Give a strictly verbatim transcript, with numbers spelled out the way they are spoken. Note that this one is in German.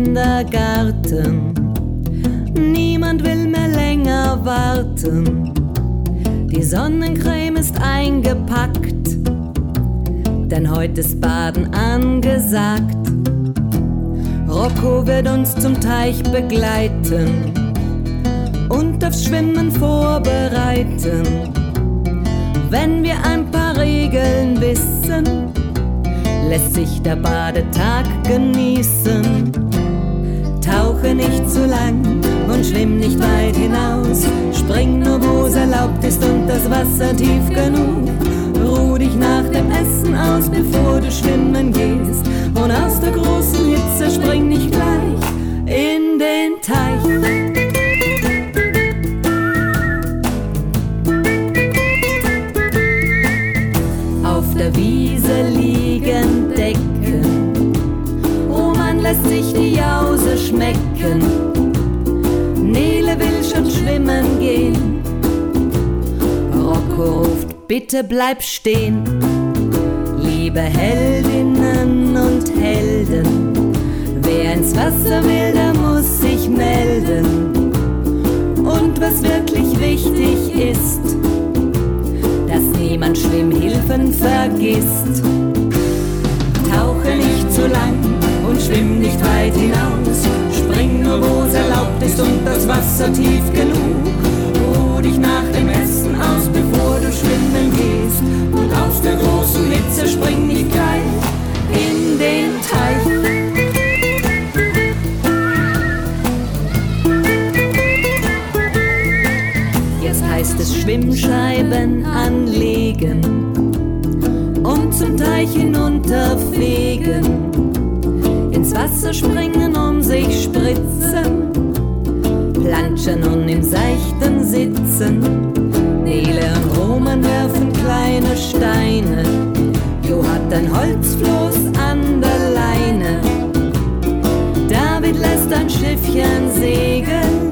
Kindergarten. Niemand will mehr länger warten. Die Sonnencreme ist eingepackt, denn heute ist Baden angesagt. Rocco wird uns zum Teich begleiten und aufs Schwimmen vorbereiten. Wenn wir ein paar Regeln wissen, lässt sich der Badetag genießen. Tauche nicht zu lang und schwimm nicht weit hinaus. Spring nur, wo's erlaubt ist und das Wasser tief genug. Ruh dich nach dem Essen aus, bevor du schwimmen gehst. Und aus der großen Hitze spring nicht gleich in den Teich. Auf der Wiese liegen Decken, oh man lässt sich die Jause schmecken. Nele will schon schwimmen gehen, Rocco ruft, bitte bleib stehen. Liebe Heldinnen und Helden, wer ins Wasser will, der muss sich melden. Und was wirklich wichtig ist, dass niemand Schwimmhilfen vergisst. Tauche nicht zu lang und schwimm nicht weit hinaus. Spring nur, wo's erlaubt ist und das Wasser tief genug. Ruh dich nach dem Essen aus, bevor du schwimmen gehst. Und aus der großen Hitze spring nicht gleich in den Teich. Jetzt heißt es Schwimmscheiben anlegen und zum Teich hinunterfegen. Ins Wasser springen, um sich spritzen, planschen und im Seichten sitzen. Nele und Roman werfen kleine Steine, Jo hat ein Holzfloß an der Leine. David lässt ein Schiffchen segeln